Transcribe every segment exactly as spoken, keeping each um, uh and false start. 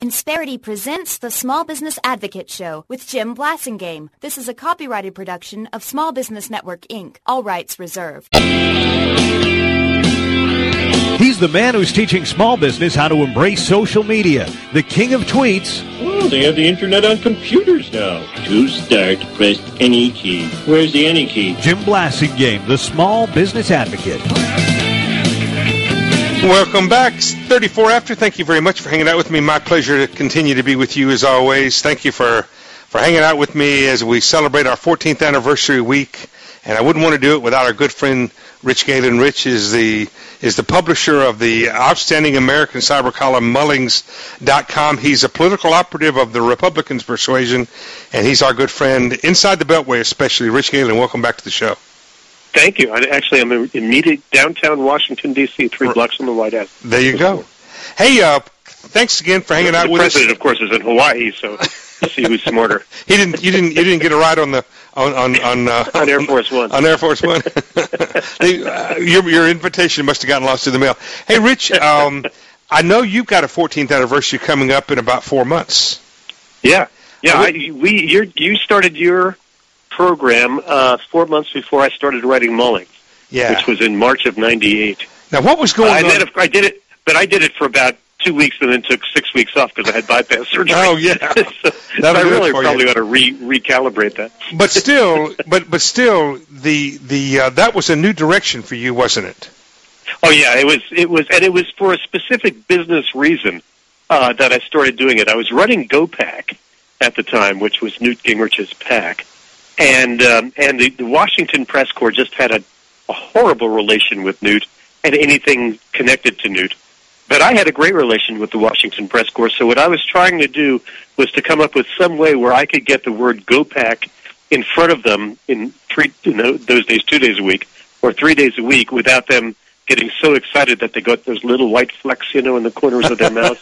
Insperity presents the Small Business Advocate Show with Jim Blasingame. This is a copyrighted production of Small Business Network, Incorporated. All rights reserved. He's the man who's teaching small business how to embrace social media. The king of tweets. Oh, they have the internet on computers now. To start, press any key. Where's the any key? Jim Blasingame, the Small Business Advocate. Welcome back. thirty-four after. Thank you very much for hanging out with me. My pleasure to continue to be with you as always. Thank you for, for hanging out with me as we celebrate our fourteenth anniversary week. And I wouldn't want to do it without our good friend Rich Galen. Rich is the is the publisher of the outstanding American cyber column Mullings dot com. He's a political operative of the Republicans' persuasion, and he's our good friend inside the Beltway especially. Rich Galen, welcome back to the show. Thank you. I, actually, I'm in immediate downtown Washington, D C, three blocks from the White House. There you go. Hey, uh, thanks again for hanging the out with us. The president, of course, is in Hawaii, so let's see who's smarter. He didn't. You didn't. You didn't get a ride on the on on on, uh, on Air Force One. On Air Force One. they, uh, your your invitation must have gotten lost in the mail. Hey, Rich. Um, I know you've got a fourteenth anniversary coming up in about four months. Yeah. Yeah. I, we you're, you started your program uh, four months before I started writing Mullings, yeah. which was in March of ninety-eight. Now, what was going uh, and on? Then if, I did it, but I did it for about two weeks and then took six weeks off because I had bypass surgery. Oh, yeah. so, so I really probably you. ought to re- recalibrate that. But still, but but still, the the uh, that was a new direction for you, wasn't it? Oh yeah, it was. It was, and it was for a specific business reason uh, that I started doing it. I was running GoPack at the time, which was Newt Gingrich's PAC. And um, and the, the Washington Press Corps just had a, a horrible relation with Newt and anything connected to Newt. But I had a great relation with the Washington Press Corps, so what I was trying to do was to come up with some way where I could get the word GoPack in front of them in three, you know, those days, two days a week, or three days a week, without them getting so excited that they got those little white flecks, you know, in the corners of their mouths.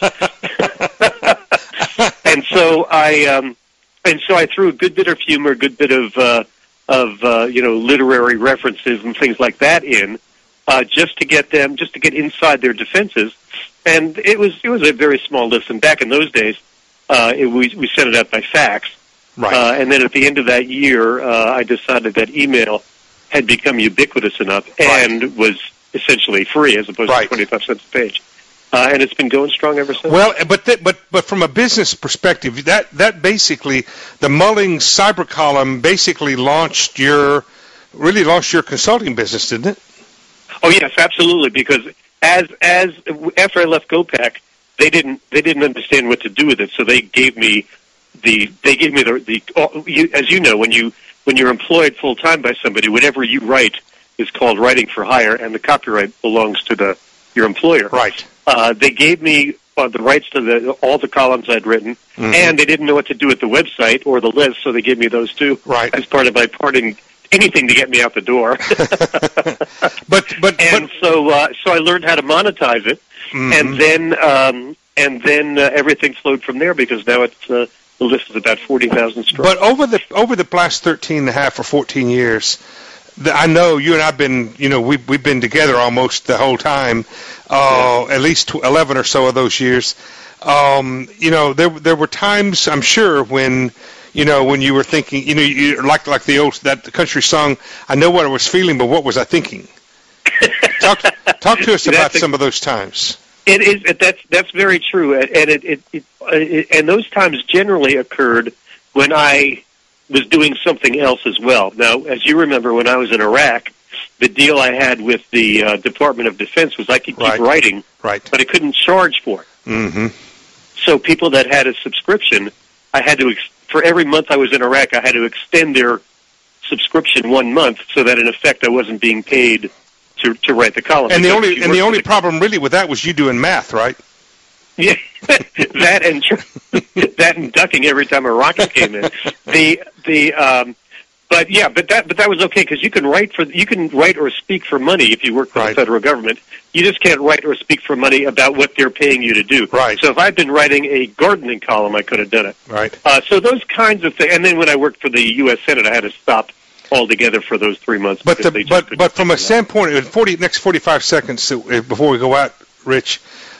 And so I... Um, And so I threw a good bit of humor, a good bit of uh, of uh, you know literary references and things like that in, uh, just to get them, just to get inside their defenses. And it was it was a very small list. And back in those days, uh, it, we we sent it out by fax. Right. Uh, and then at the end of that year, uh, I decided that email had become ubiquitous enough and right. was essentially free as opposed right. to twenty-five cents a page. Uh, and it's been going strong ever since. Well, but th- but but from a business perspective, that that basically the Mullings cyber column basically launched your really launched your consulting business, didn't it? Oh yes, absolutely. Because as as after I left GoPack, they didn't they didn't understand what to do with it, so they gave me the they gave me the the oh, you, as you know when you when you're employed full time by somebody, whatever you write is called writing for hire, and the copyright belongs to the your employer. Right. Uh, they gave me uh, the rights to the, all the columns I'd written, mm-hmm. and they didn't know what to do with the website or the list, so they gave me those too. Right. As part of my parting, anything to get me out the door. but but and but, so uh, so I learned how to monetize it, mm-hmm. and then um, and then uh, everything flowed from there because now it's uh, the list is about forty thousand strong. But over the over the last thirteen and a half or fourteen years. I know you and I've been, you know, we've, we've been together almost the whole time, uh, yeah. at least eleven or so of those years. Um, you know, there there were times, I'm sure, when, you know, when you were thinking, you know, you, like like the old that country song, I know what I was feeling, but what was I thinking? talk talk to us about a, some of those times. It is that's that's very true, and it, it, it, it and those times generally occurred when I was doing something else as well. Now, as you remember, when I was in Iraq, the deal I had with the uh, Department of Defense was I could keep right. writing, right. but I couldn't charge for it. Mm-hmm. So people that had a subscription, I had to, ex- for every month I was in Iraq, I had to extend their subscription one month so that, in effect, I wasn't being paid to to write the column. And the only and the only the problem really with that was you doing math, right? Yeah, that and that and ducking every time a rocket came in. The the um, but yeah, but that but that was okay because you can write for you can write or speak for money if you work for right. the federal government. You just can't write or speak for money about what they're paying you to do. Right. So if I'd been writing a gardening column, I could have done it. Right. Uh, so those kinds of things. And then when I worked for the U S Senate, I had to stop altogether for those three months. But the, but but from a standpoint, in forty next forty-five seconds before we go out, Rich.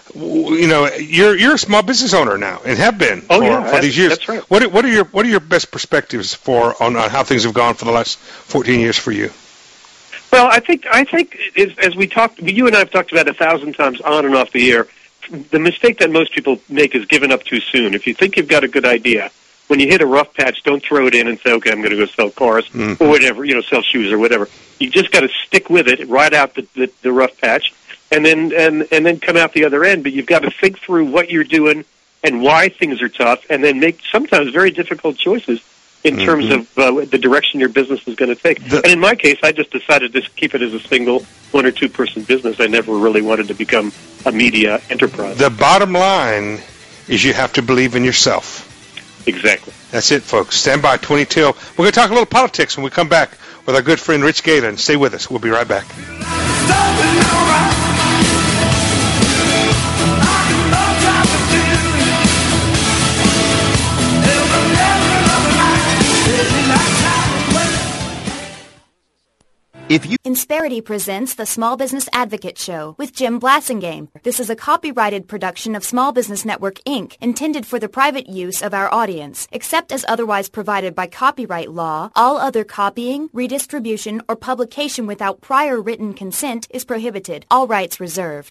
you know, you're you're a small business owner now and have been oh, for, yeah, for these years. That's right. What are, what are your what are your best perspectives for on, on how things have gone for the last fourteen years for you? Well, I think I think as, as we talked, you and I have talked about a thousand times on and off the air. The mistake that most people make is giving up too soon. If you think you've got a good idea, when you hit a rough patch, don't throw it in and say, "Okay, I'm going to go sell cars mm-hmm. or whatever, you know, sell shoes or whatever." You just got to stick with it, ride out the, the, the rough patch, and then and and then come out the other end. But you've got to think through what you're doing and why things are tough, and then make sometimes very difficult choices in mm-hmm. terms of uh, the direction your business is going to take. The, and in my case, I just decided to keep it as a single one or two person business. I never really wanted to become a media enterprise. The bottom line is you have to believe in yourself. Exactly. That's it, folks. Stand by, twenty till. We're going to talk a little politics when we come back with our good friend Rich Galen. Stay with us. We'll be right back. If you Insperity presents the Small Business Advocate Show with Jim Blasingame. This is a copyrighted production of Small Business Network, Incorporated, intended for the private use of our audience. Except as otherwise provided by copyright law, all other copying, redistribution, or publication without prior written consent is prohibited. All rights reserved.